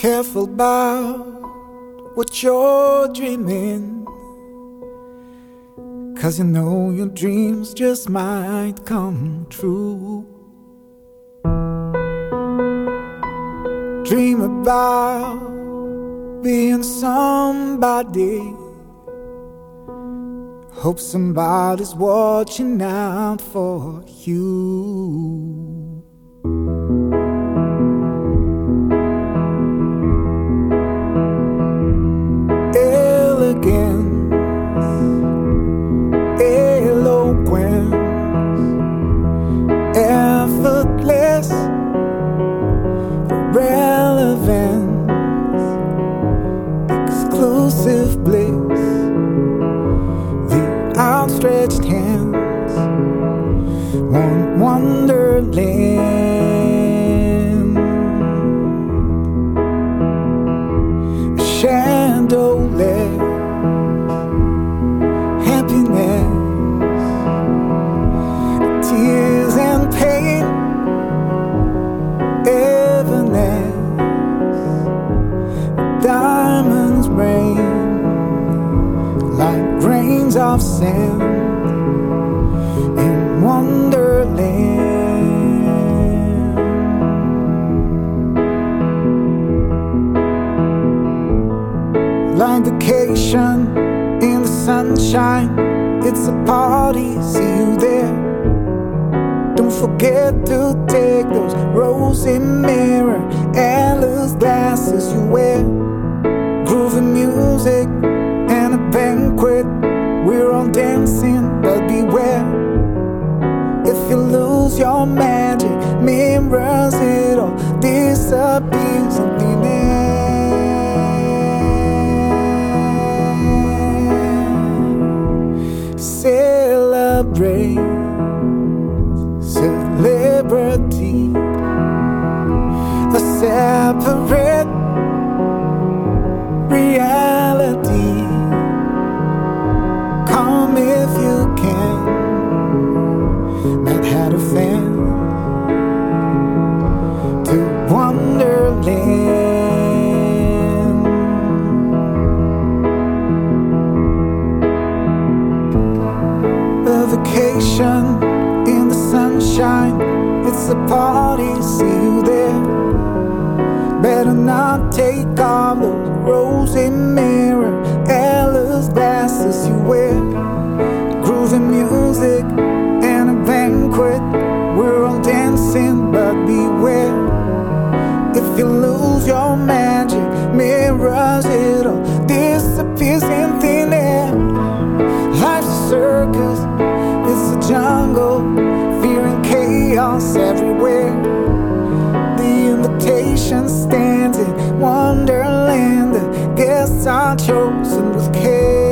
careful about what you're dreaming, 'cause you know your dreams just might come true. Dream about being somebody. Hope somebody's watching out for you. Elegance, eloquence, effortless, relevance, exclusive bliss, the outstretched hands, one wonderland, shadowless happiness, tears and pain, evenness, diamonds rain like grains of sand in wonderland. Like vacation in the sunshine, it's a party, see you there. Don't forget to take those rosy mirror endless glasses you wear. Groovy music and a banquet, we're all dancing, but beware. If you lose your magic, mirrors it all disappears in thin air. Celebrate celebrity, a separate reality. Come if you can, Mad Hatter fan, to Wonderland. A vacation in the sunshine, it's a party, see you there. Better not take off those rosy mirror endless glasses you wear. Groovy music and a banquet, we're all dancing, but beware. If you lose your magic, mirrors it all disappears in thin air. Life's a circus, it's a jungle, fear and chaos everywhere. The invitation stands in Wonderland, the guests are chosen with care.